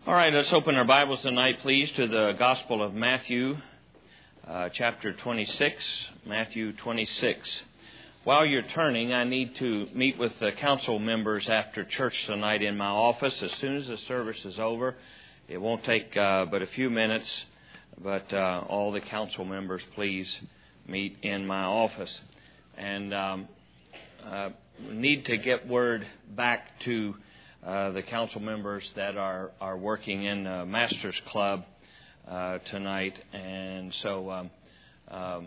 All right, let's open our Bibles tonight, please, to the Gospel of Matthew, chapter 26, Matthew 26. While you're turning, I need to meet with the council members after church tonight in my office. As soon as the service is over, it won't take but a few minutes, but all the council members, please meet in my office. And need to get word back to the council members that are working in the Masters Club tonight. And so I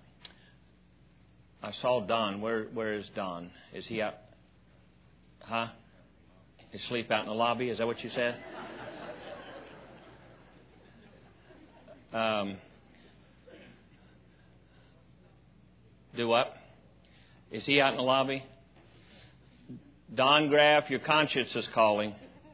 saw Don. Where is Don? Is he out? Huh? He sleep out in the lobby? Is that what you said? Do what? Is he out in the lobby? Don Graff, your conscience is calling.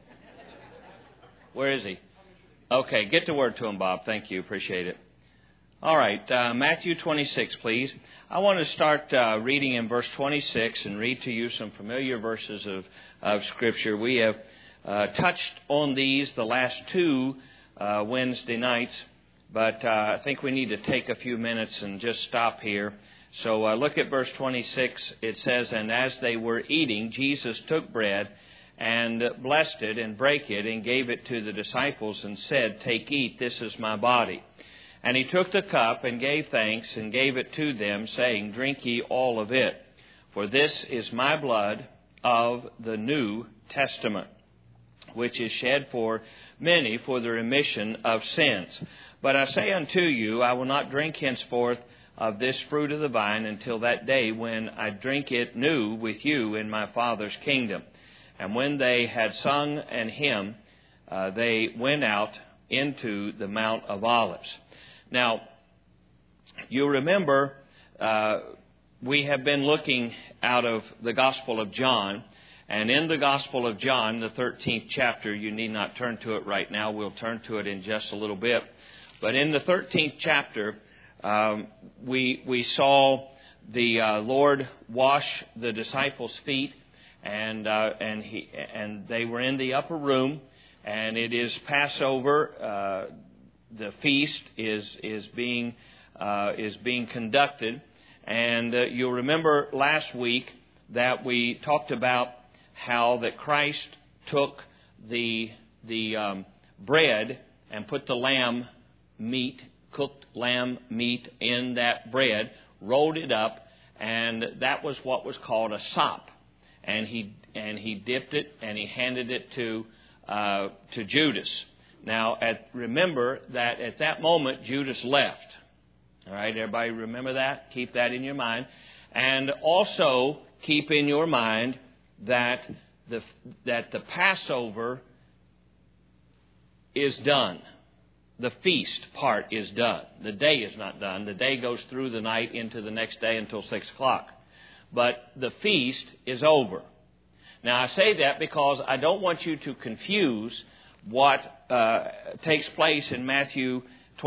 Where is he? Okay, get the word to him, Bob. Thank you. Appreciate it. All right, Matthew 26, please. I want to start reading in verse 26 and read to you some familiar verses of Scripture. We have touched on these the last two Wednesday nights, but I think we need to take a few minutes and just stop here. So look at verse 26. It says, "And as they were eating, Jesus took bread and blessed it and brake it and gave it to the disciples and said, 'Take, eat, this is my body.' And he took the cup and gave thanks and gave it to them, saying, 'Drink ye all of it, for this is my blood of the New Testament, which is shed for many for the remission of sins. But I say unto you, I will not drink henceforth of this fruit of the vine until that day when I drink it new with you in my Father's kingdom.' And when they had sung an hymn, they went out into the Mount of Olives." Now, you remember we have been looking out of the Gospel of John. And in the Gospel of John, the 13th chapter, you need not turn to it right now. We'll turn to it in just a little bit. But in the 13th chapter, we saw the Lord wash the disciples' feet, and they were in the upper room, and it is Passover. The feast is being conducted, and you'll remember last week that we talked about how that Christ took the bread and put the lamb meat, cooked lamb meat in that bread, rolled it up, and that was what was called a sop. And he dipped it and he handed it to Judas. Now, remember that at that moment Judas left. All right, everybody remember that? Keep that in your mind, and also keep in your mind that the Passover is done. The feast part is done. The day is not done. The day goes through the night into the next day until 6 o'clock. But the feast is over. Now, I say that because I don't want you to confuse what takes place in Matthew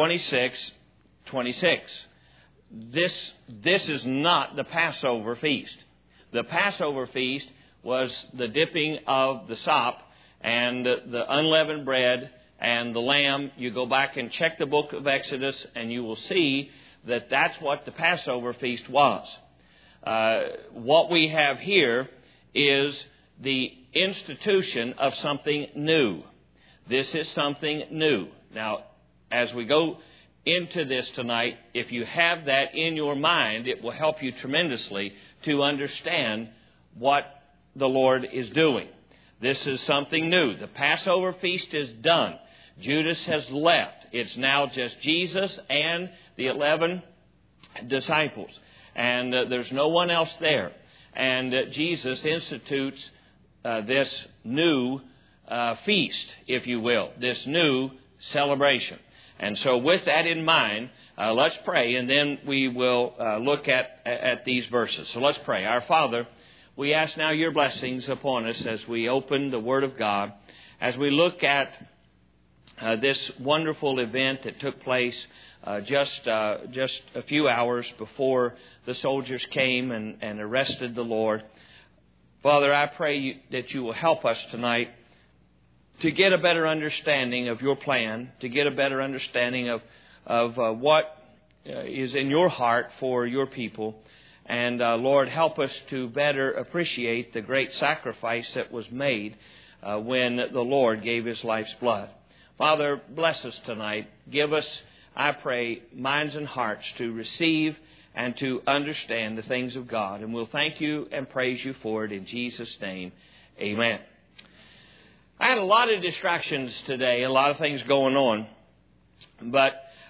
26:26. This is not the Passover feast. The Passover feast was the dipping of the sop and the unleavened bread and the lamb. You go back and check the book of Exodus, and you will see that that's what the Passover feast was. What we have here is the institution of something new. This is something new. Now, as we go into this tonight, if you have that in your mind, it will help you tremendously to understand what the Lord is doing. This is something new. The Passover feast is done. Judas has left. It's now just Jesus and the 11 disciples. And there's no one else there. And Jesus institutes this new feast, if you will, this new celebration. And so with that in mind, let's pray, and then we will look at these verses. So let's pray. Our Father, we ask now your blessings upon us as we open the Word of God, as we look at this wonderful event that took place just a few hours before the soldiers came and arrested the Lord. Father, I pray that you will help us tonight to get a better understanding of your plan, to get a better understanding of what is in your heart for your people. And Lord, help us to better appreciate the great sacrifice that was made when the Lord gave His life's blood. Father, bless us tonight. Give us, I pray, minds and hearts to receive and to understand the things of God. And we'll thank you and praise you for it in Jesus' name. Amen. I had a lot of distractions today, a lot of things going on. But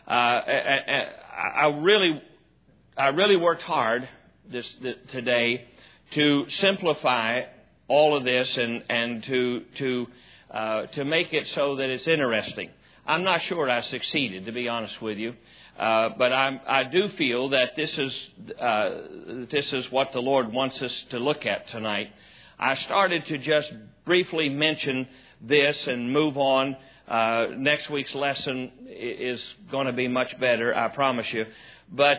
I really worked hard today to simplify all of this and to make it so that it's interesting. I'm not sure I succeeded, to be honest with you, but I do feel that this is what the Lord wants us to look at tonight. I started to just briefly mention this and move on. Next week's lesson is going to be much better, I promise you. But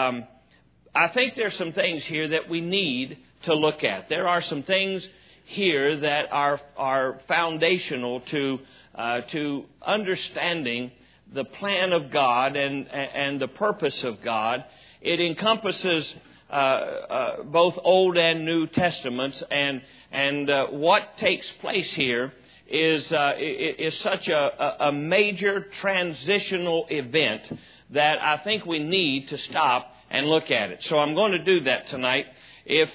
I think there's some things here that we need to look at. There are some things here that are foundational to understanding the plan of God and the purpose of God. It encompasses both Old and New Testaments, and what takes place here is such a major transitional event that I think we need to stop and look at it. So I'm going to do that tonight. If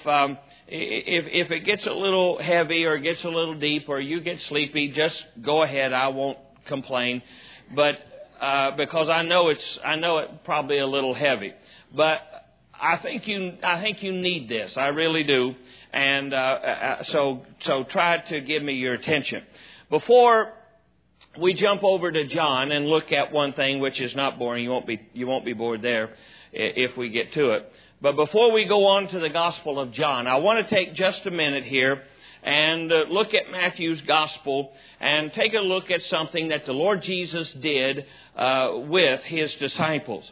it gets a little heavy or gets a little deep or you get sleepy, just go ahead. I won't complain. But because I know it probably a little heavy. But I think you need this. I really do. And so try to give me your attention. Before we jump over to John and look at one thing which is not boring, you won't be bored there if we get to it. But before we go on to the Gospel of John, I want to take just a minute here and look at Matthew's Gospel and take a look at something that the Lord Jesus did with His disciples.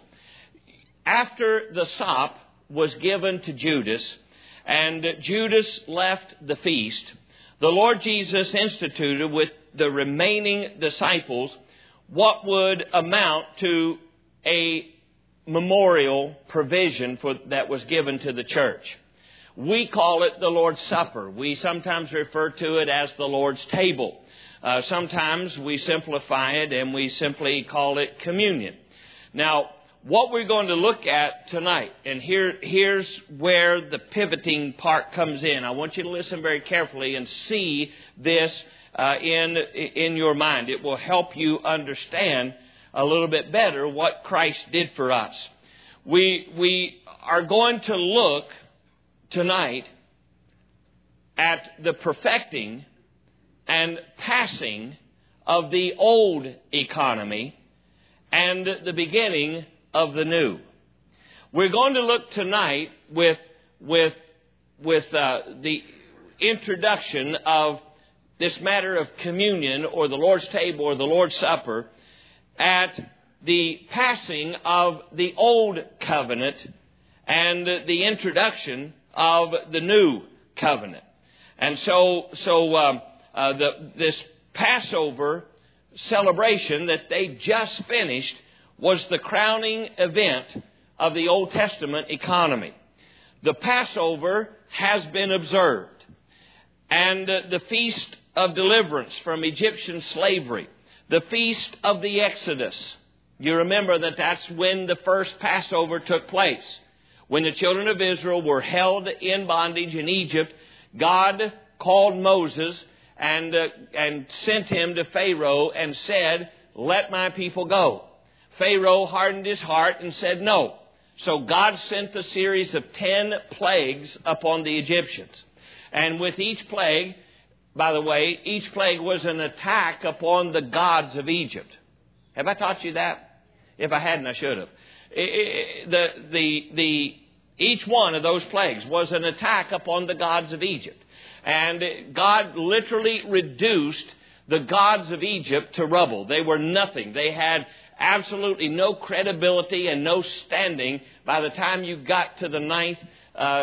After the sop was given to Judas and Judas left the feast, the Lord Jesus instituted with the remaining disciples what would amount to a memorial provision that was given to the church. We call it the Lord's Supper. We sometimes refer to it as the Lord's table. Sometimes we simplify it and we simply call it communion. Now, what we're going to look at tonight, and here's where the pivoting part comes in. I want you to listen very carefully and see this in your mind. It will help you understand a little bit better what Christ did for us. We are going to look tonight at the perfecting and passing of the old economy and the beginning of the new. We're going to look tonight with the introduction of this matter of communion or the Lord's table or the Lord's Supper at the passing of the old covenant and the introduction of the new covenant. And so this Passover celebration that they just finished was the crowning event of the Old Testament economy. The Passover has been observed, and the Feast of Deliverance from Egyptian slavery, the Feast of the Exodus. You remember that that's when the first Passover took place. When the children of Israel were held in bondage in Egypt, God called Moses and sent him to Pharaoh and said, "Let my people go." Pharaoh hardened his heart and said no. So God sent a series of 10 plagues upon the Egyptians. And with each plague, by the way, each plague was an attack upon the gods of Egypt. Have I taught you that? If I hadn't, I should have. Each one of those plagues was an attack upon the gods of Egypt. And God literally reduced the gods of Egypt to rubble. They were nothing. They had absolutely no credibility and no standing by the time you got to the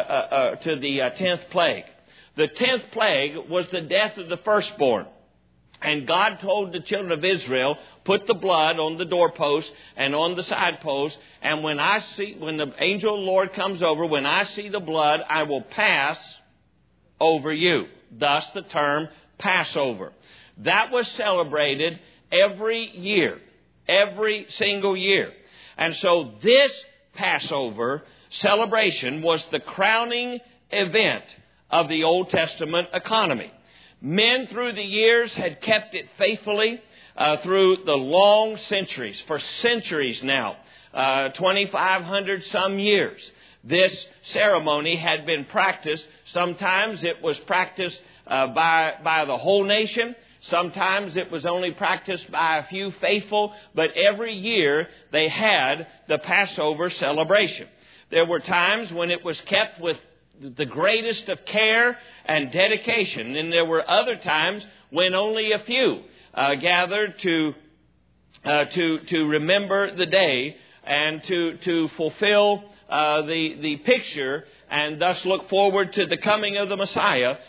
10th plague. The 10th plague was the death of the firstborn. And God told the children of Israel, put the blood on the doorpost and on the side post. And when the angel of the Lord comes over, when I see the blood, I will pass over you. Thus the term Passover. That was celebrated every year, every single year. And so this Passover celebration was the crowning event of the Old Testament economy. Men through the years had kept it faithfully through the long centuries, for centuries now, 2,500 some years. This ceremony had been practiced. Sometimes it was practiced by the whole nation. Sometimes it was only practiced by a few faithful. But every year they had the Passover celebration. There were times when it was kept with the greatest of care and dedication. And there were other times when only a few gathered to remember the day and to fulfill the picture and thus look forward to the coming of the Messiah.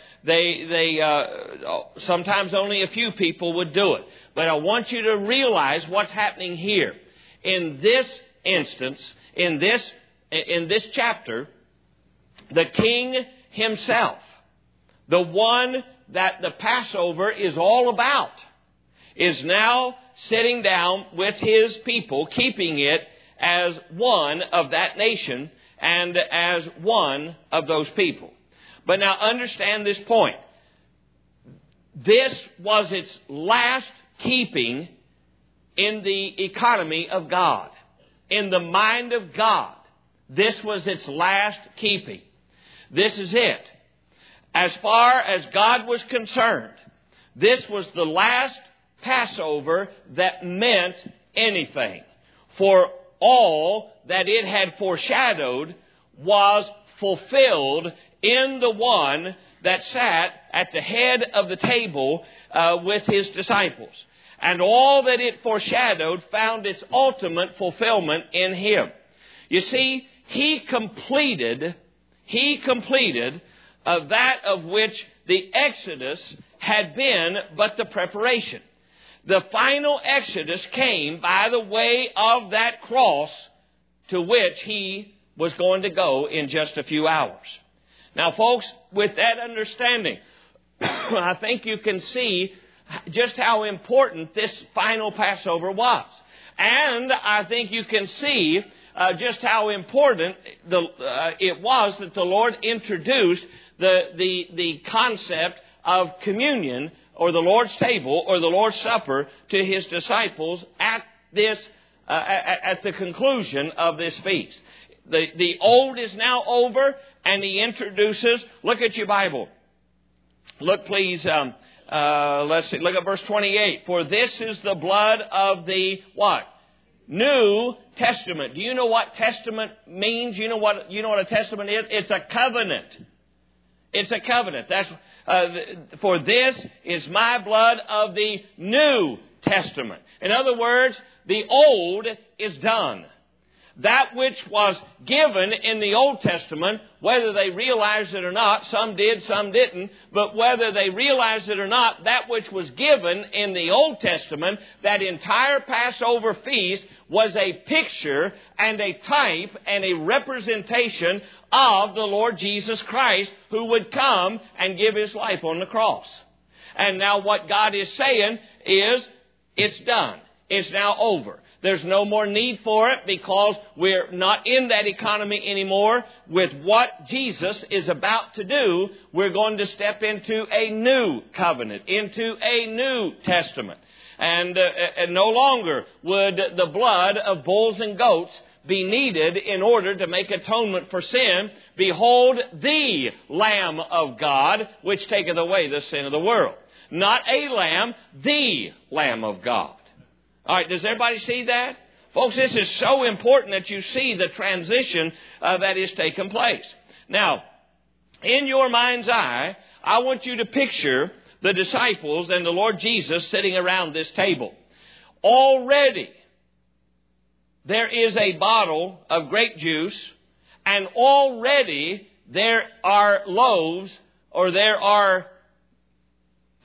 Sometimes only a few people would do it. But I want you to realize what's happening here. In this instance, in this chapter, the king himself, the one that the Passover is all about, is now sitting down with his people, keeping it as one of that nation and as one of those people. But now understand this point. This was its last keeping in the economy of God. In the mind of God, this was its last keeping. This is it. As far as God was concerned, this was the last Passover that meant anything. For all that it had foreshadowed was fulfilled in the one that sat at the head of the table with his disciples. And all that it foreshadowed found its ultimate fulfillment in him. You see, he completed that of which the Exodus had been but the preparation. The final Exodus came by the way of that cross to which he was going to go in just a few hours. Now, folks, with that understanding, I think you can see just how important this final Passover was. And I think you can see just how important it was that the Lord introduced the concept of communion or the Lord's table or the Lord's Supper to his disciples at the conclusion of this feast. The old is now over, and he introduces, look at your Bible. Look, please, let's see, look at verse 28. For this is the blood of the what? New Testament. Do you know what testament means? You know what a testament is? It's a covenant. It's a covenant. That's for this is my blood of the New Testament. In other words, the old is done. That which was given in the Old Testament, whether they realized it or not, some did, some didn't, but whether they realized it or not, that which was given in the Old Testament, that entire Passover feast was a picture and a type and a representation of the Lord Jesus Christ, who would come and give his life on the cross. And now what God is saying is, it's done. It's now over. There's no more need for it because we're not in that economy anymore. With what Jesus is about to do, we're going to step into a new covenant, into a new testament. And no longer would the blood of bulls and goats be needed in order to make atonement for sin. Behold, the Lamb of God, which taketh away the sin of the world. Not a lamb, the Lamb of God. All right, does everybody see that? Folks, this is so important that you see the transition that is taking place. Now, in your mind's eye, I want you to picture the disciples and the Lord Jesus sitting around this table. Already, there is a bottle of grape juice, and already there are loaves, or there are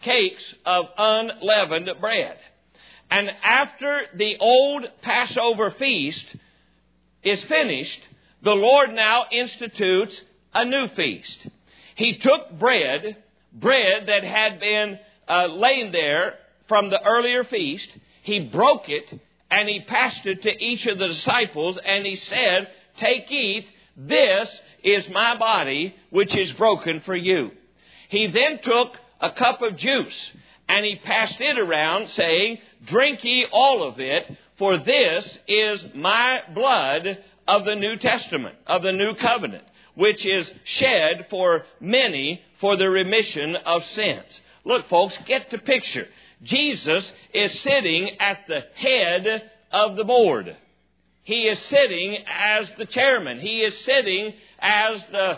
cakes of unleavened bread. And after the old Passover feast is finished, the Lord now institutes a new feast. He took bread that had been laying there from the earlier feast. He broke it and he passed it to each of the disciples, and he said, "Take, eat, this is my body which is broken for you." He then took a cup of juice and he passed it around, saying, "Drink ye all of it, for this is my blood of the New Testament, of the New Covenant, which is shed for many for the remission of sins." Look, folks, get the picture. Jesus is sitting at the head of the board. He is sitting as the chairman. He is sitting as the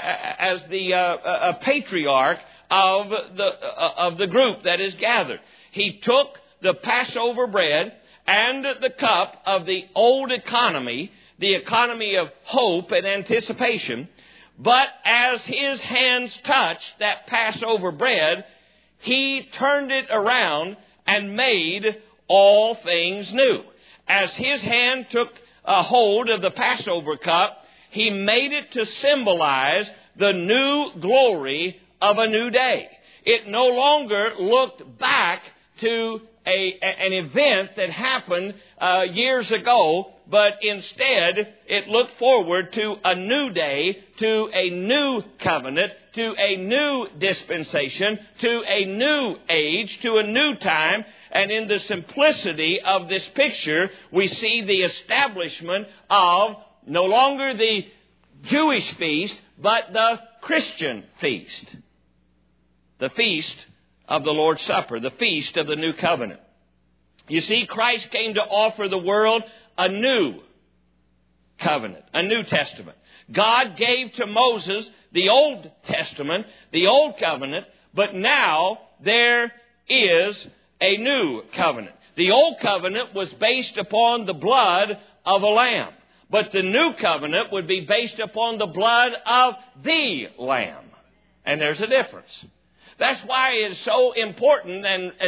patriarch of the group that is gathered. He took the Passover bread and the cup of the old economy, the economy of hope and anticipation. But as his hands touched that Passover bread, he turned it around and made all things new. As his hand took a hold of the Passover cup, he made it to symbolize the new glory of a new day. It no longer looked back to an event that happened years ago, but instead it looked forward to a new day, to a new covenant, to a new dispensation, to a new age, to a new time. And in the simplicity of this picture, we see the establishment of no longer the Jewish feast, but the Christian feast. The feast of the Lord's Supper, the feast of the New Covenant. You see, Christ came to offer the world a new covenant, a New Testament. God gave to Moses the Old Testament, the Old Covenant, but now there is a new covenant. The Old Covenant was based upon the blood of a lamb, but the New Covenant would be based upon the blood of the Lamb. And there's a difference. That's why it's so important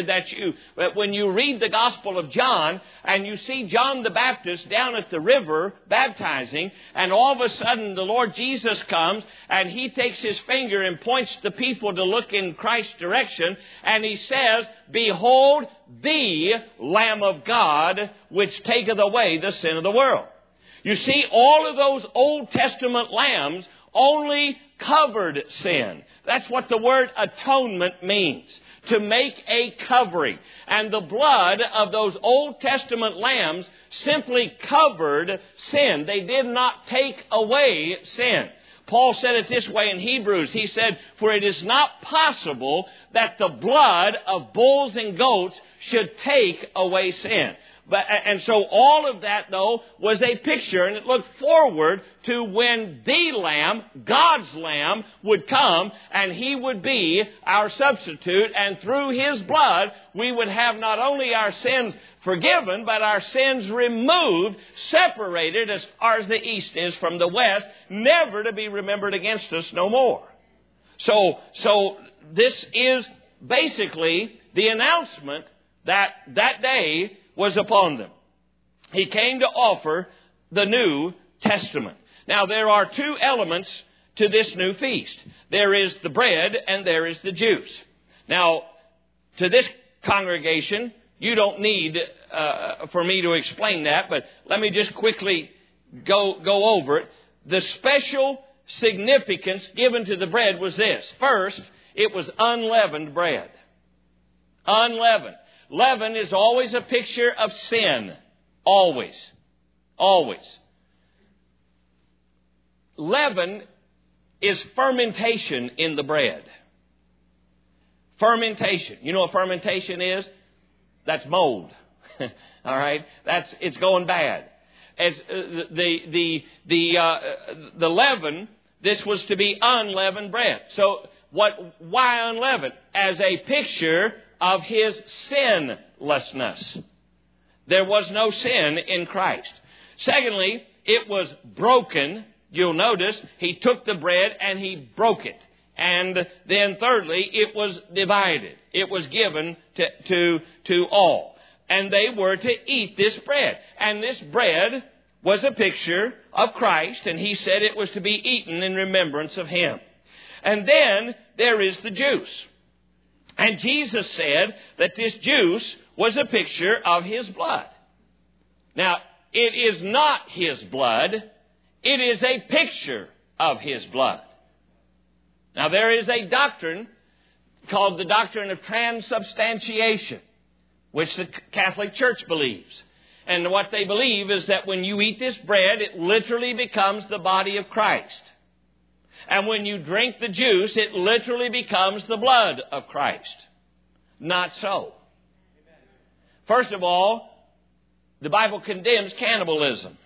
that when you read the Gospel of John and you see John the Baptist down at the river baptizing, and all of a sudden the Lord Jesus comes and he takes his finger and points the people to look in Christ's direction, and he says, "Behold the Lamb of God, which taketh away the sin of the world." You see, all of those Old Testament lambs only covered sin. That's what the word atonement means, to make a covering. And the blood of those Old Testament lambs simply covered sin. They did not take away sin. Paul said it this way in Hebrews. He said, "For it is not possible that the blood of bulls and goats should take away sin." And so all of that, though, was a picture, and it looked forward to when the Lamb, God's Lamb, would come, and he would be our substitute, and through his blood, we would have not only our sins forgiven, but our sins removed, separated as far as the east is from the west, never to be remembered against us no more. So this is basically the announcement that day was upon them. He came to offer the New Testament. Now, there are two elements to this new feast. There is the bread and there is the juice. Now, to this congregation, you don't need for me to explain that, but let me just quickly go over it. The special significance given to the bread was this. First, it was unleavened bread. Unleavened. Leaven is always a picture of sin. Always. Always. Leaven is fermentation in the bread. Fermentation. You know what fermentation is? That's mold. All right? It's going bad. It's the leaven, this was to be unleavened bread. So why unleavened? As a picture of his sinlessness. There was no sin in Christ. Secondly, it was broken. You'll notice he took the bread and he broke it. And then thirdly, it was divided. It was given to all. And they were to eat this bread. And this bread was a picture of Christ, and he said it was to be eaten in remembrance of him. And then there is the juice. And Jesus said that this juice was a picture of his blood. Now, it is not his blood. It is a picture of his blood. Now, there is a doctrine called the doctrine of transubstantiation, which the Catholic Church believes. And what they believe is that when you eat this bread, it literally becomes the body of Christ. And when you drink the juice, it literally becomes the blood of Christ. Not so. First of all, the Bible condemns cannibalism.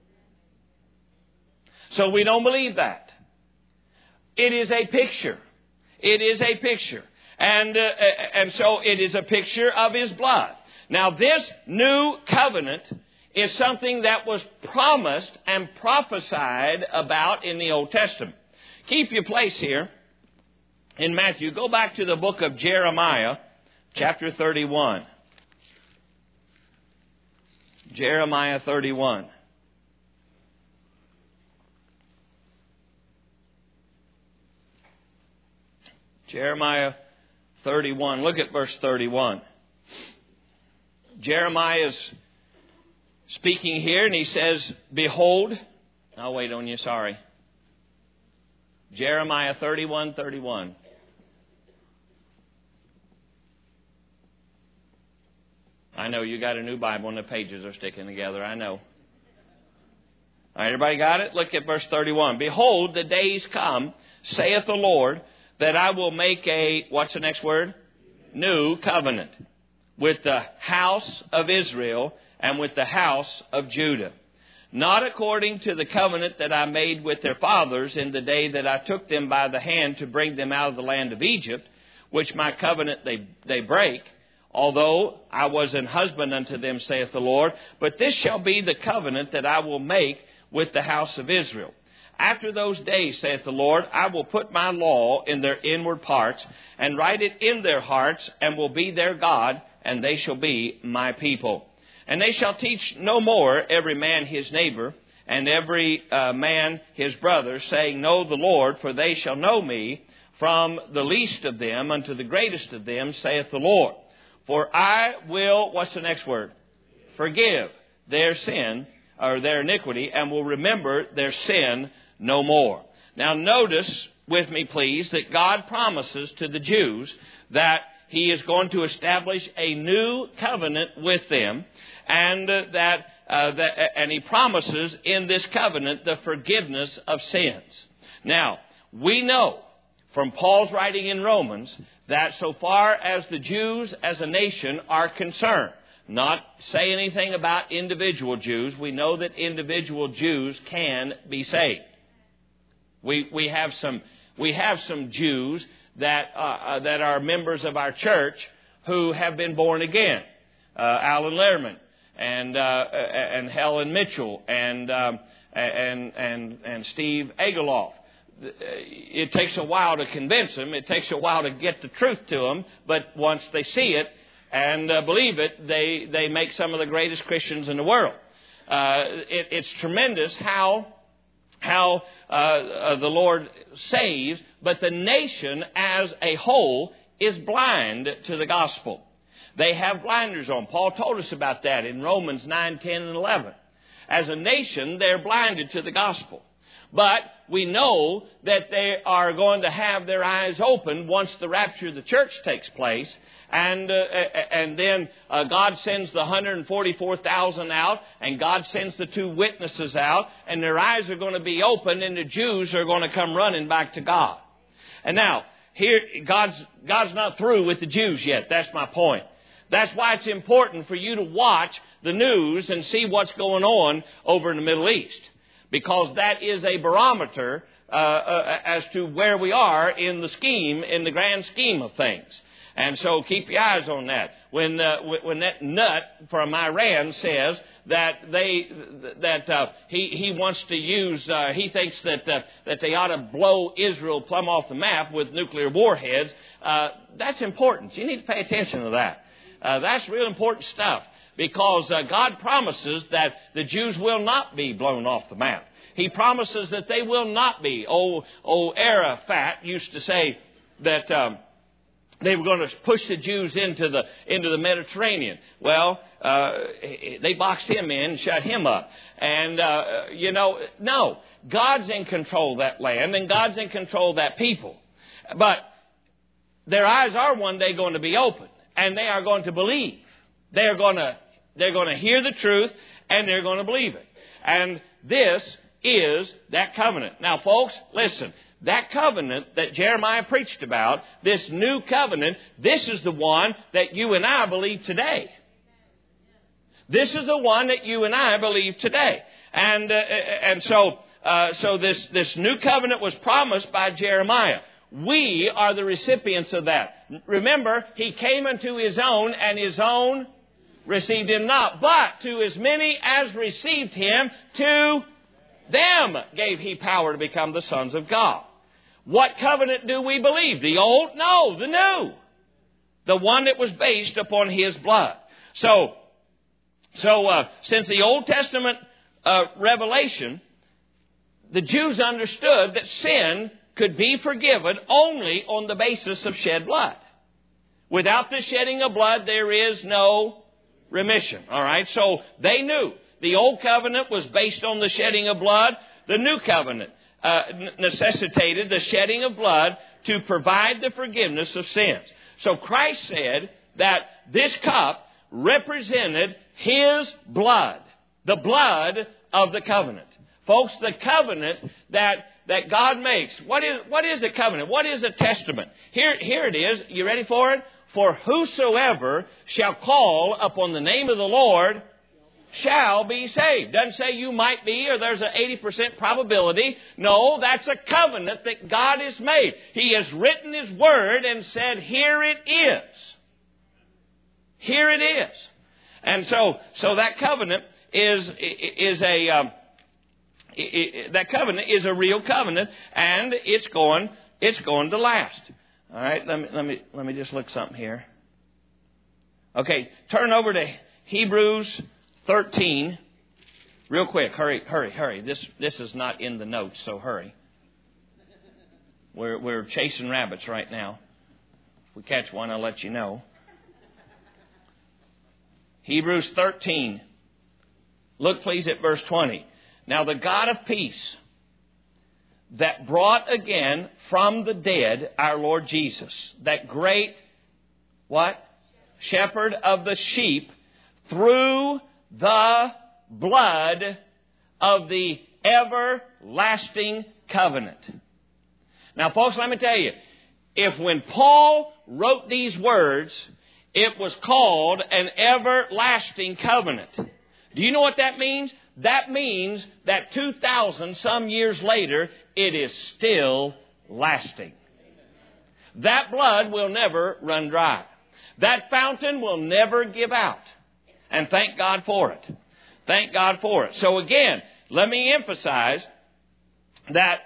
So we don't believe that. It is a picture. It is a picture. And so it is a picture of his blood. Now, this new covenant is something that was promised and prophesied about in the Old Testament. Keep your place here in Matthew. Go back to the book of Jeremiah, chapter 31. Jeremiah 31. Jeremiah 31. Look at verse 31. Jeremiah is speaking here, and he says, behold. I'll wait on you, sorry. Jeremiah 31:31. I know you got a new Bible and the pages are sticking together. I know. All right, everybody got it? Look at verse 31. Behold, the days come, saith the Lord, that I will make a, what's the next word? New covenant with the house of Israel and with the house of Judah. Not according to the covenant that I made with their fathers in the day that I took them by the hand to bring them out of the land of Egypt, which my covenant they break, although I was an husband unto them, saith the Lord. But this shall be the covenant that I will make with the house of Israel. After those days, saith the Lord, I will put my law in their inward parts, and write it in their hearts, and will be their God, and they shall be my people. And they shall teach no more every man his neighbor, and every man his brother, saying, Know the Lord, for they shall know me, from the least of them unto the greatest of them, saith the Lord. For I will, what's the next word? Forgive their sin, or their iniquity, and will remember their sin no more. Now notice with me, please, that God promises to the Jews that he is going to establish a new covenant with them, and and he promises in this covenant the forgiveness of sins. Now, we know from Paul's writing in Romans that so far as the Jews as a nation are concerned, not say anything about individual Jews, we know that individual Jews can be saved. We have some Jews that are members of our church who have been born again. Alan Lehrman and Helen Mitchell and Steve Egoloff. It takes a while to convince them. It takes a while to get the truth to them. But once they see it and believe it, they make some of the greatest Christians in the world. It's tremendous how the Lord saves, but the nation as a whole is blind to the gospel. They have blinders on. Paul told us about that in Romans 9, 10, and 11. As a nation, they're blinded to the gospel. But we know that they are going to have their eyes open once the rapture of the church takes place. And then God sends the 144,000 out, and God sends the 2 witnesses out, and their eyes are going to be open, and the Jews are going to come running back to God. And now, here, God's not through with the Jews yet. That's my point. That's why it's important for you to watch the news and see what's going on over in the Middle East. Because that is a barometer as to where we are in the grand scheme of things. And so keep your eyes on that. When that nut from Iran says that he wants to use, he thinks that they ought to blow Israel plumb off the map with nuclear warheads, that's important. You need to pay attention to that. That's real important stuff, because God promises that the Jews will not be blown off the map. He promises that they will not be. Old Arafat used to say that they were going to push the Jews into the Mediterranean. Well, they boxed him in and shut him up. And, no, God's in control of that land, and God's in control of that people. But their eyes are one day going to be open, and they are going to believe. They're going to hear the truth, and they're going to believe it. And this is that covenant. Now, folks, listen. That covenant that Jeremiah preached about, this new covenant, this is the one that you and I believe today. This is the one that you and I believe today. And so this new covenant was promised by Jeremiah. We are the recipients of that. Remember, he came unto his own, and his own received him not. But to as many as received him, to them gave he power to become the sons of God. What covenant do we believe? The old? No, the new. The one that was based upon his blood. So since the Old Testament revelation, the Jews understood that sin could be forgiven only on the basis of shed blood. Without the shedding of blood, there is no remission. All right? So they knew. The old covenant was based on the shedding of blood. The new covenant necessitated the shedding of blood to provide the forgiveness of sins. So Christ said that this cup represented his blood, the blood of the covenant. Folks, the covenant that God makes. What is a covenant? What is a testament? Here it is. You ready for it? For whosoever shall call upon the name of the Lord shall be saved. Doesn't say you might be, or there's an 80% probability. No, that's a covenant that God has made. He has written his word and said, here it is. Here it is. And so that covenant is a real covenant, and it's going to last. All right, let me just look something here. Okay, turn over to Hebrews 13, real quick. Hurry. This is not in the notes, so hurry. We're chasing rabbits right now. If we catch one, I'll let you know. Hebrews 13. Look, please, at verse 20. Now the God of peace, that brought again from the dead our Lord Jesus, that great, what? Shepherd of the sheep, through the blood of the everlasting covenant. Now, folks, let me tell you, if when Paul wrote these words, it was called an everlasting covenant. Do you know what that means? That means that 2,000 some years later, it is still lasting. That blood will never run dry. That fountain will never give out. And thank God for it. Thank God for it. So again, let me emphasize that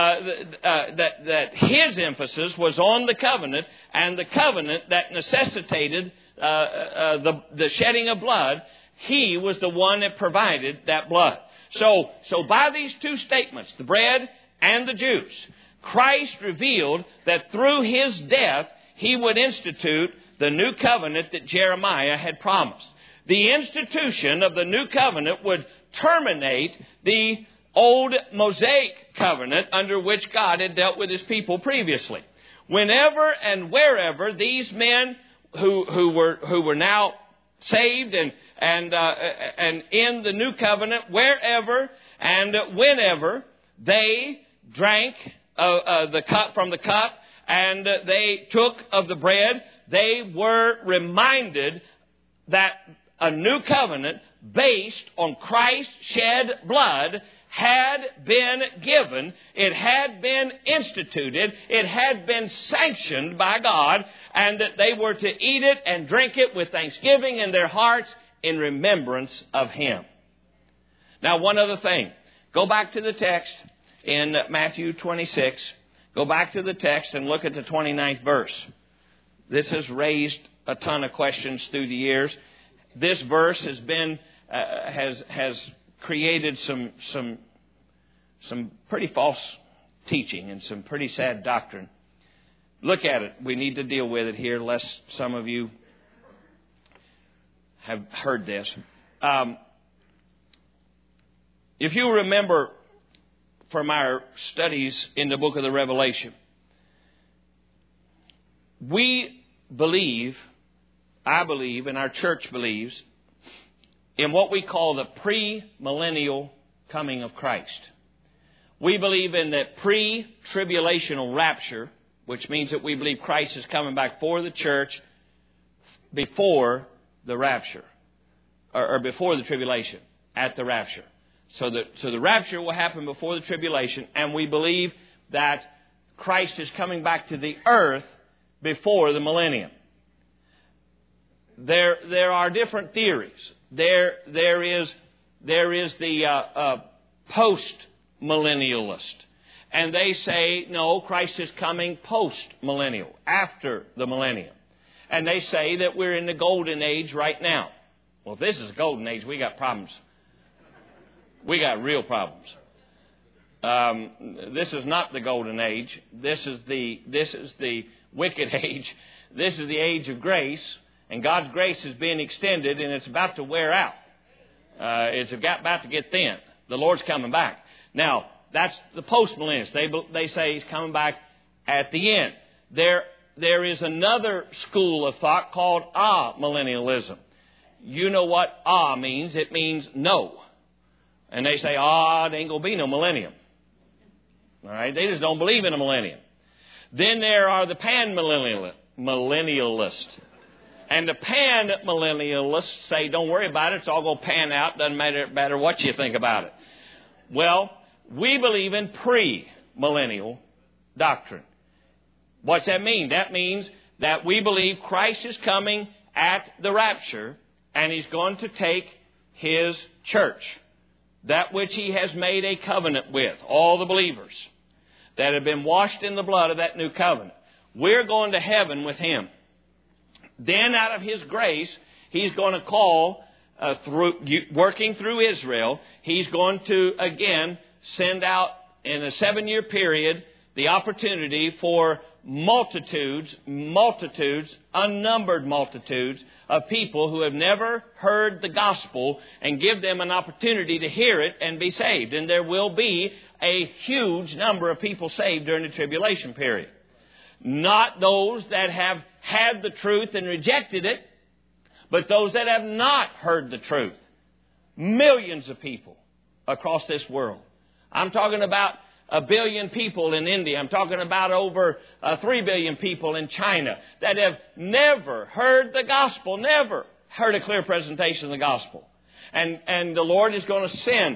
his emphasis was on the covenant, and the covenant that necessitated the shedding of blood. He was the one that provided that blood. So by these two statements, the bread and the juice, Christ revealed that through his death, he would institute the new covenant that Jeremiah had promised. The institution of the new covenant would terminate the old Mosaic covenant under which God had dealt with his people previously. Whenever and wherever these men who were now saved and in the new covenant, wherever and whenever they drank the cup from the cup and they took of the bread, they were reminded that a new covenant based on Christ's shed blood had been given, it had been instituted, it had been sanctioned by God, and that they were to eat it and drink it with thanksgiving in their hearts in remembrance of Him. Now, one other thing. Go back to the text in Matthew 26. Go back to the text and look at the 29th verse. This has raised a ton of questions through the years. This verse has been has created some pretty false teaching and some pretty sad doctrine. Look at it. We need to deal with it here, lest some of you have heard this. If you remember from our studies in the book of the Revelation, we believe, I believe, and our church believes, in what we call the pre-millennial coming of Christ. We believe in the pre-tribulational rapture, which means that we believe Christ is coming back for the church before the rapture, or before the tribulation, at the rapture. So the rapture will happen before the tribulation, and we believe that Christ is coming back to the earth before the millennium. There are different theories. There is the post-millennialist. And they say, no, Christ is coming post-millennial, after the millennium. And they say that we're in the golden age right now. Well, if this is a golden age, we got problems. We got real problems. This is not the golden age. This is the wicked age. This is the age of grace. And God's grace is being extended, and it's about to wear out. It's about to get thin. The Lord's coming back. Now, that's the post-millennialists. They say He's coming back at the end. There is another school of thought called millennialism. You know what means. It means no. And they say, there ain't going to be no millennium. All right? They just don't believe in a millennium. Then there are the pan-millennialists. And the pan-millennialists say, don't worry about it. It's all going to pan out. Doesn't matter what you think about it. Well, we believe in pre-millennial doctrine. What's that mean? That means that we believe Christ is coming at the rapture, and He's going to take His church, that which He has made a covenant with, all the believers that have been washed in the blood of that new covenant. We're going to heaven with Him. Then out of His grace, He's going to call, working through Israel, He's going to again send out in a 7-year period the opportunity for multitudes, unnumbered multitudes of people who have never heard the gospel, and give them an opportunity to hear it and be saved. And there will be a huge number of people saved during the tribulation period. Not those that have had the truth and rejected it, but those that have not heard the truth. Millions of people across this world. I'm talking about 1 billion people in India. I'm talking about over 3 billion people in China that have never heard the gospel, never heard a clear presentation of the gospel. And the Lord is going to send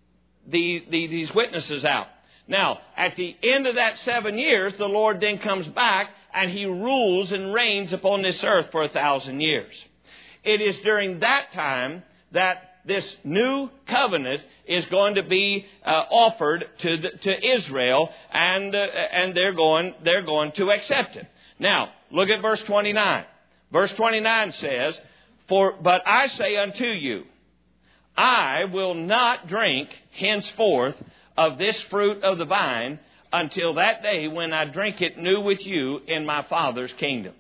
these witnesses out. Now, at the end of that 7 years, the Lord then comes back and He rules and reigns upon this earth for 1,000 years. It is during that time that this new covenant is going to be offered to Israel, and they're going to accept it. Now, look at verse 29. Verse 29 says, But I say unto you, I will not drink henceforth of this fruit of the vine until that day when I drink it new with you in my Father's kingdom.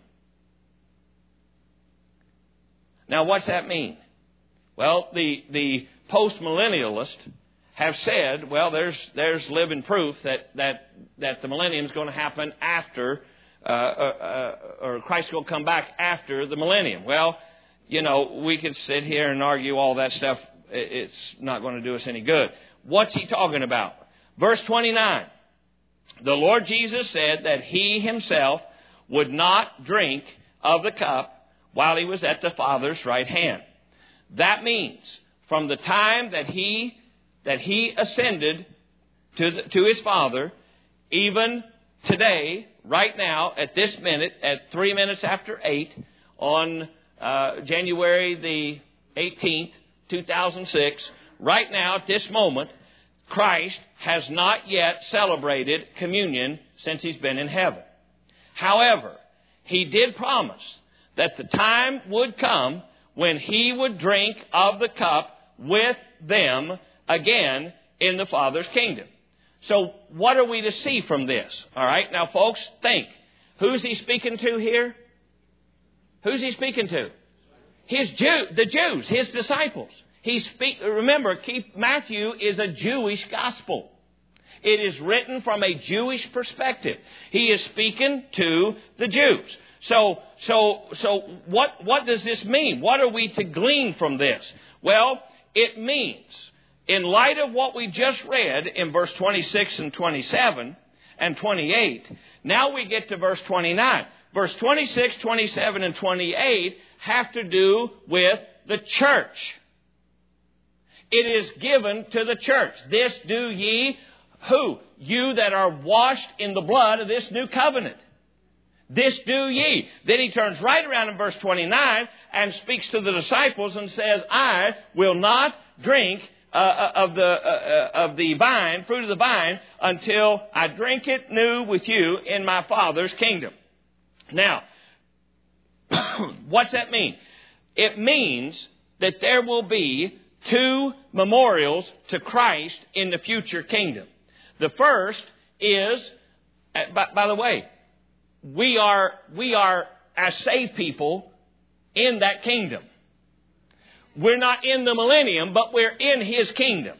Now, what's that mean? Well, the post-millennialists have said, well, there's living proof that the millennium is going to happen after, or Christ will come back after the millennium. Well, you know, we could sit here and argue all that stuff. It's not going to do us any good. What's he talking about? Verse 29. The Lord Jesus said that He Himself would not drink of the cup while He was at the Father's right hand. That means from the time that He that He ascended to His Father, even today, right now, at this minute, at 3 minutes after 8, on January the 18th, 2006, right now, at this moment, Christ has not yet celebrated communion since He's been in heaven. However, He did promise that the time would come when He would drink of the cup with them again in the Father's kingdom. So what are we to see from this? All right, now folks, think. Who's He speaking to here? Who's He speaking to? The Jews, His disciples. Remember, Matthew is a Jewish gospel. It is written from a Jewish perspective. He is speaking to the Jews. So what does this mean? What are we to glean from this? Well, it means, in light of what we just read in verse 26 and 27 and 28, now we get to verse 29. Verse 26, 27, and 28 have to do with the church. It is given to the church. This do ye, who? You that are washed in the blood of this new covenant. This do ye. Then he turns right around in verse 29 and speaks to the disciples and says, I will not drink of the vine, fruit of the vine, until I drink it new with you in my Father's kingdom. Now, what's that mean? It means that there will be two memorials to Christ in the future kingdom. The first is, by the way, we are as saved people in that kingdom. We're not in the millennium, but we're in His kingdom.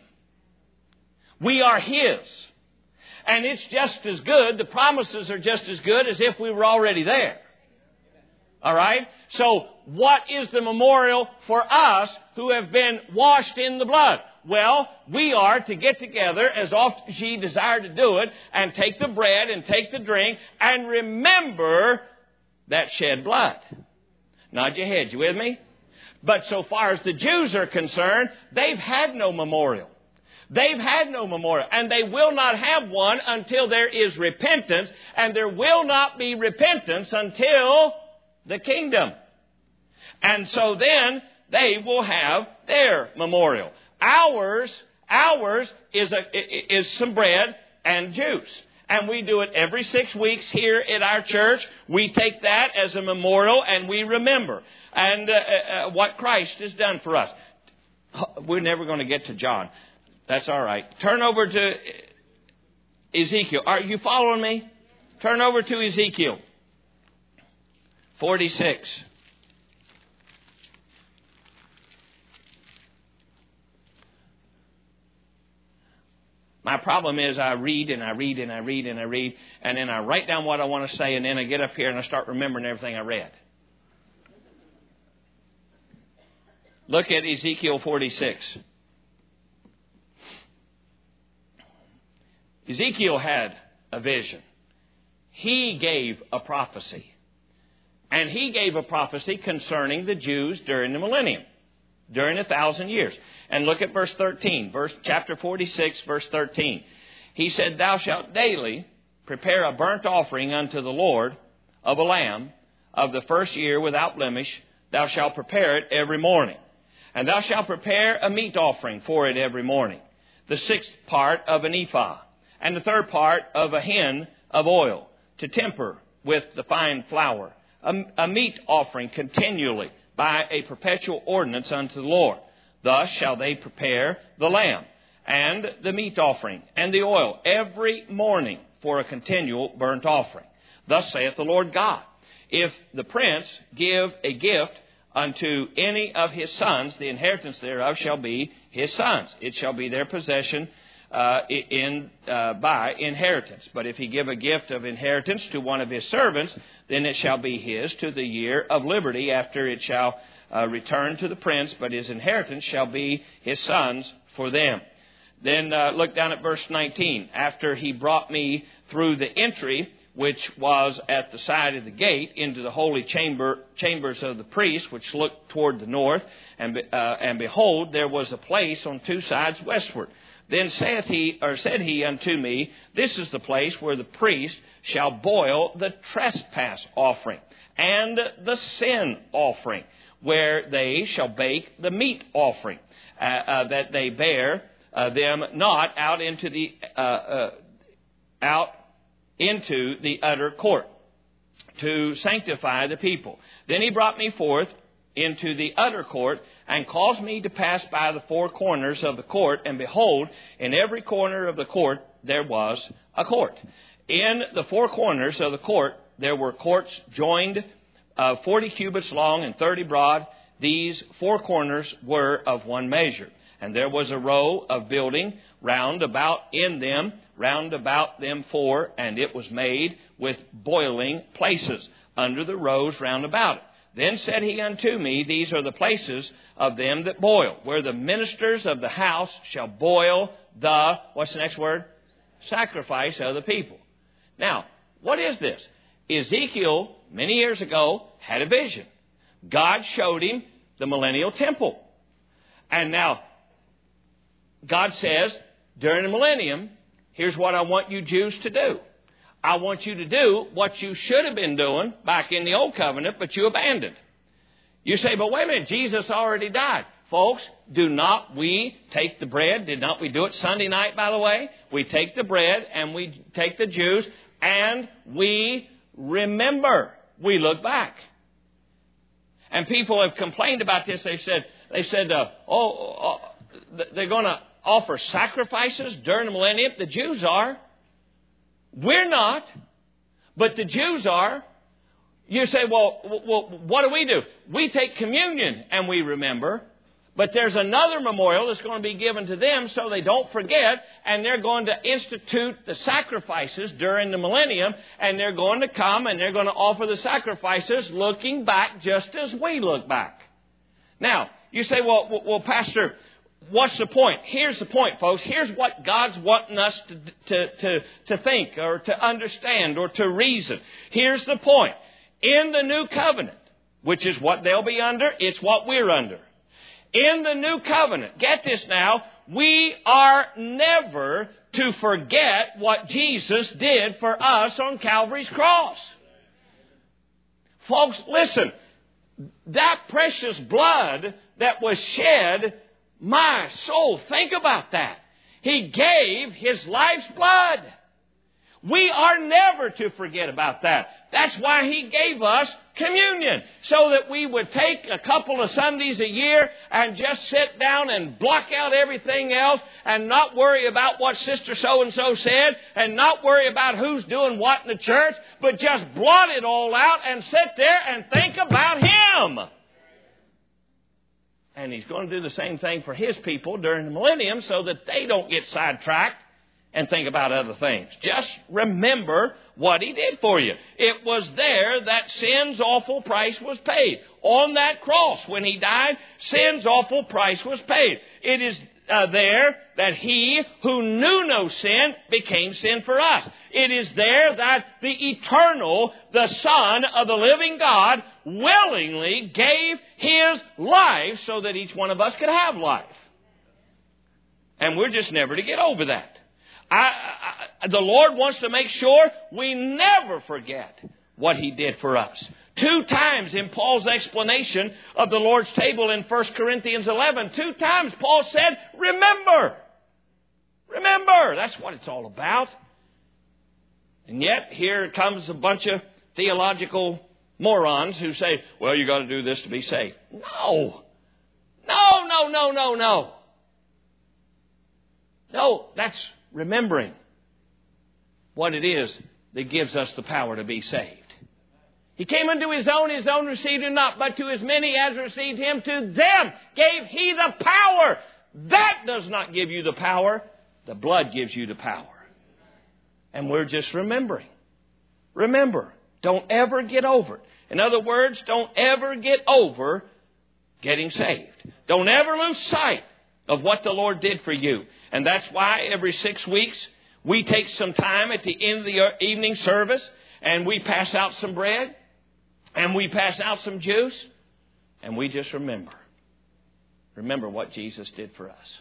We are His. And it's just as good, the promises are just as good as if we were already there. All right? So what is the memorial for us who have been washed in the blood? Well, we are to get together as oft as ye desire to do it and take the bread and take the drink and remember that shed blood. Nod your head. You with me? But so far as the Jews are concerned, they've had no memorial. They've had no memorial, and they will not have one until there is repentance, and there will not be repentance until the kingdom. And so then they will have their memorial. Ours is some bread and juice. And we do it every 6 weeks here at our church. We take that as a memorial and we remember and what Christ has done for us. We're never going to get to John. That's all right. Turn over to Ezekiel. Are you following me? Turn over to Ezekiel 46. My problem is I read and I read and I read and I read, and then I write down what I want to say, and then I get up here and I start remembering everything I read. Look at Ezekiel 46. Ezekiel had a vision. He gave a prophecy. And he gave a prophecy concerning the Jews during the millennium, during 1,000 years. And look at verse 13, chapter 46, verse 13. He said, Thou shalt daily prepare a burnt offering unto the Lord of a lamb of the first year without blemish. Thou shalt prepare it every morning. And thou shalt prepare a meat offering for it every morning, the 6th part of an ephah, and the 3rd part of a hin of oil, to temper with the fine flour, a meat offering continually by a perpetual ordinance unto the Lord. Thus shall they prepare the lamb and the meat offering and the oil every morning for a continual burnt offering. Thus saith the Lord God, if the prince give a gift unto any of his sons, the inheritance thereof shall be his sons. It shall be their possession by inheritance. But if he give a gift of inheritance to one of his servants, then it shall be his to the year of liberty. After it shall return to the prince, but his inheritance shall be his sons for them. Then look down at verse 19. After he brought me through the entry which was at the side of the gate, into the holy chambers of the priests, which looked toward the north. And behold, there was a place on two sides westward. Then said he unto me, This is the place where the priest shall boil the trespass offering and the sin offering, where they shall bake the meat offering, that they bear them not out into the utter court, to sanctify the people. Then he brought me forth into the utter court, and caused me to pass by the four corners of the court. And behold, in every corner of the court there was a court. In the four corners of the court there were courts joined 40 cubits long and 30 broad. These four corners were of one measure. And there was a row of building round about them four, and it was made with boiling places under the rows round about it. Then said he unto me, These are the places of them that boil, where the ministers of the house shall boil the, what's the next word? Sacrifice of the people. Now, what is this? Ezekiel, many years ago, had a vision. God showed him the millennial temple. And now, God says, during the millennium, here's what I want you Jews to do. I want you to do what you should have been doing back in the old covenant, but you abandoned. You say, but wait a minute, Jesus already died. Folks, do not we take the bread? Did not we do it Sunday night, by the way? We take the bread and we take the juice and we remember. We look back. And people have complained about this. They said, they're going to offer sacrifices during the millennium. The Jews are. We're not, but the Jews are. You say, well, what do? We take communion and we remember. But there's another memorial that's going to be given to them so they don't forget. And they're going to institute the sacrifices during the millennium. And they're going to come and they're going to offer the sacrifices looking back just as we look back. Now, you say, well, Pastor, what's the point? Here's the point, folks. Here's what God's wanting us to think or to understand or to reason. Here's the point. In the new covenant, which is what they'll be under, it's what we're under. In the new covenant, get this now, we are never to forget what Jesus did for us on Calvary's cross. Folks, listen, that precious blood that was shed, my soul, think about that. He gave His life's blood. We are never to forget about that. That's why He gave us communion, so that we would take a couple of Sundays a year and just sit down and block out everything else and not worry about what Sister so-and-so said and not worry about who's doing what in the church, but just blot it all out and sit there and think about Him. And He's going to do the same thing for His people during the millennium so that they don't get sidetracked and think about other things. Just remember what He did for you. It was there that sin's awful price was paid. On that cross, when He died, sin's awful price was paid. It is there that He who knew no sin became sin for us. It is there that the eternal, the Son of the living God, willingly gave His life so that each one of us could have life. And we're just never to get over that. The Lord wants to make sure we never forget what He did for us. 2 times in Paul's explanation of the Lord's table in 1 Corinthians 11, 2 times Paul said, remember. Remember. That's what it's all about. And yet here comes a bunch of theological morons who say, well, you got to do this to be saved. No. No, that's remembering what it is that gives us the power to be saved. He came unto His own received Him not, but to as many as received Him, to them gave He the power. That does not give you the power. The blood gives you the power. And we're just remembering. Remember, don't ever get over it. In other words, don't ever get over getting saved. Don't ever lose sight of what the Lord did for you. And that's why every 6 weeks we take some time at the end of the evening service and we pass out some bread, and we pass out some juice, and we just remember what Jesus did for us.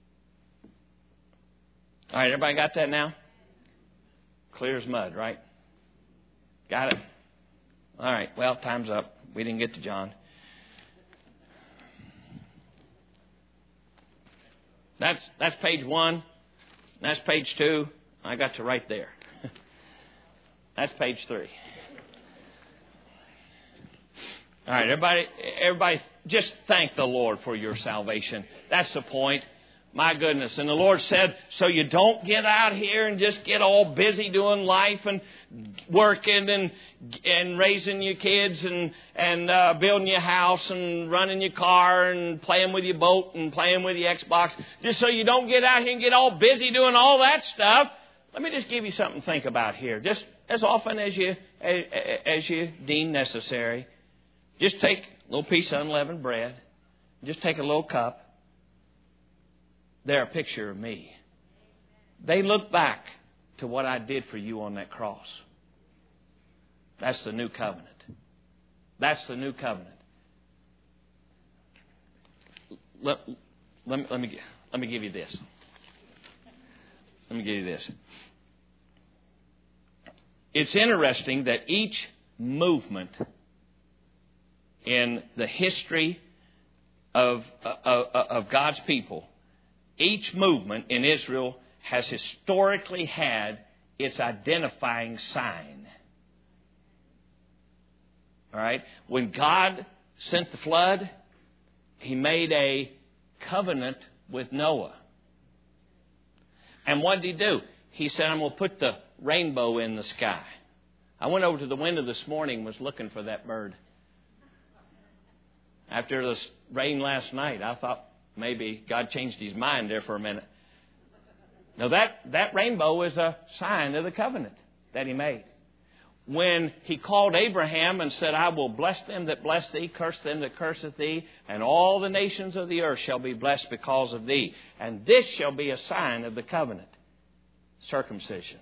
All right, everybody got that now? Clear as mud, right? Got it? All right, well, time's up. We didn't get to John. That's page 1. That's page 2. I got to right there. That's page 3. All right, everybody, just thank the Lord for your salvation. That's the point. My goodness. And the Lord said, so you don't get out here and just get all busy doing life and working and raising your kids and building your house and running your car and playing with your boat and playing with your Xbox. Just so you don't get out here and get all busy doing all that stuff. Let me just give you something to think about here. Just as often as you deem necessary, just take a little piece of unleavened bread. Just take a little cup. They're a picture of me. They look back to what I did for you on that cross. That's the new covenant. That's the new covenant. Let me give you this. Let me give you this. It's interesting that each movement in the history of God's people, each movement in Israel has historically had its identifying sign. All right? When God sent the flood, He made a covenant with Noah. And what did He do? He said, I'm going to put the rainbow in the sky. I went over to the window this morning and was looking for that bird. After the rain last night, I thought maybe God changed His mind there for a minute. Now that rainbow is a sign of the covenant that He made. When He called Abraham and said, I will bless them that bless thee, curse them that curseth thee, and all the nations of the earth shall be blessed because of thee. And this shall be a sign of the covenant. Circumcision.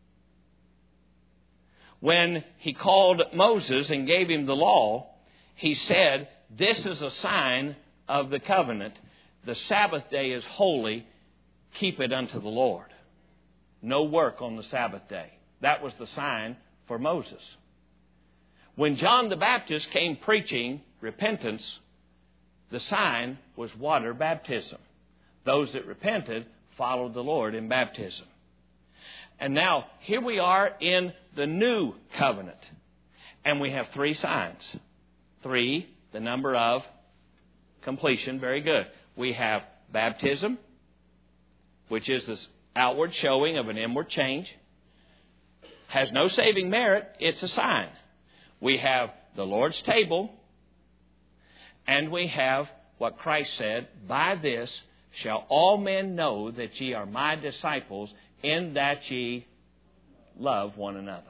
When He called Moses and gave him the law, He said, this is a sign of the covenant. The Sabbath day is holy. Keep it unto the Lord. No work on the Sabbath day. That was the sign for Moses. When John the Baptist came preaching repentance, the sign was water baptism. Those that repented followed the Lord in baptism. And now, here we are in the new covenant. And we have 3 signs. 3, the number of completion. Very good. We have baptism, which is this outward showing of an inward change. Has no saving merit. It's a sign. We have the Lord's table. And we have what Christ said, by this shall all men know that ye are my disciples, in that ye love one another.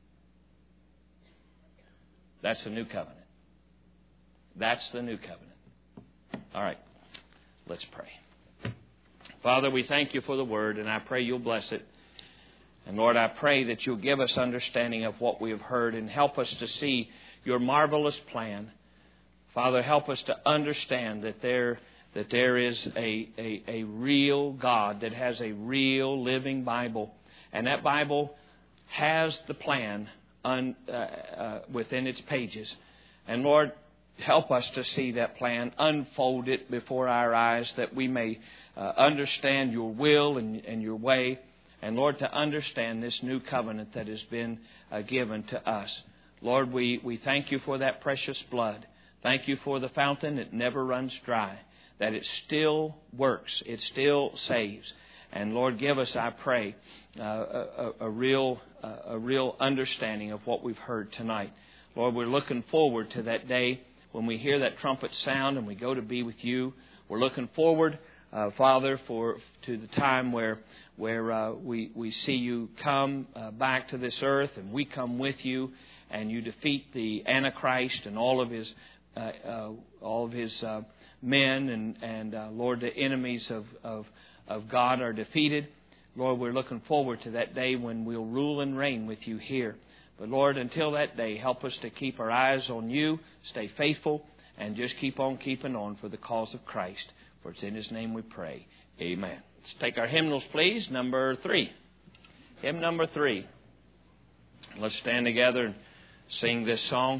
That's the new covenant. That's the new covenant. All right, let's pray. Father, we thank you for the word, and I pray you'll bless it. And Lord, I pray that you'll give us understanding of what we have heard and help us to see your marvelous plan. Father, help us to understand that there is a real God that has a real living Bible. And that Bible has the plan within its pages. And Lord, help us to see that plan, unfold it before our eyes, that we may understand your will and your way. And Lord, to understand this new covenant that has been given to us. Lord, we thank you for that precious blood. Thank you for the fountain that never runs dry, that it still works, it still saves. And Lord, give us, I pray, a real understanding of what we've heard tonight. Lord, we're looking forward to that day when we hear that trumpet sound and we go to be with you. We're looking forward, Father, to the time where we see you come back to this earth, and we come with you, and you defeat the Antichrist and all of his men, and Lord, the enemies of God are defeated. Lord, we're looking forward to that day when we'll rule and reign with you here. But Lord, until that day, help us to keep our eyes on You, stay faithful, and just keep on keeping on for the cause of Christ. For it's in His name we pray. Amen. Let's take our hymnals, please. Number 3. Hymn number 3. Let's stand together and sing this song.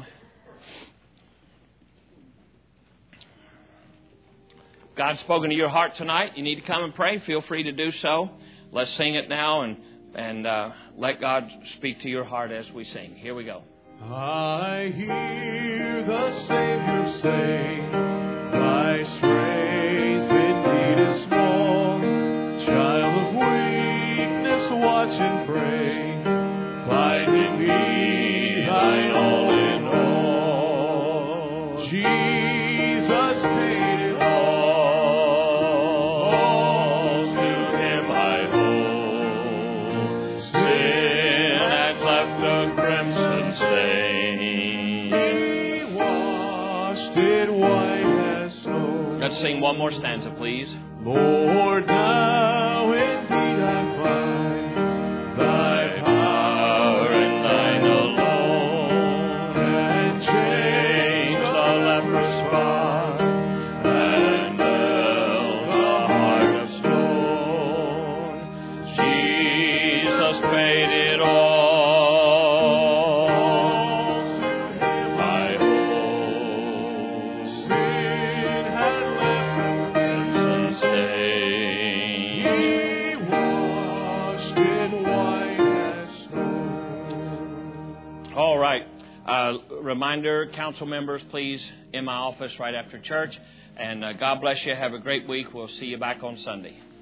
If God's spoken to your heart tonight, you need to come and pray. Feel free to do so. Let's sing it now and let God speak to your heart as we sing. Here we go. I hear the Savior say, "Thy strength indeed is small. Child of weakness, watch and pray. Find in Me thine all in all. Jesus paid it all. To Him I owe. Sin had left a crimson stain. He washed it white as snow." Let's sing one more stanza, please. Lord, now indeed I find Thy power and Thine alone can change the leper's spot and melt the heart of stone. Jesus paid it all. To Him I owe. Sin had left a crimson stain. He washed it white as snow. All right. Reminder, council members, please, in my office right after church. And God bless you. Have a great week. We'll see you back on Sunday.